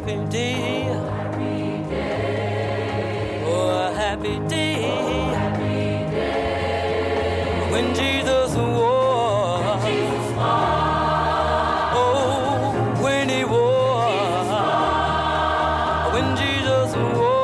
happy day. Oh, a happy day. When Jesus was. Oh, when he was. When Jesus was.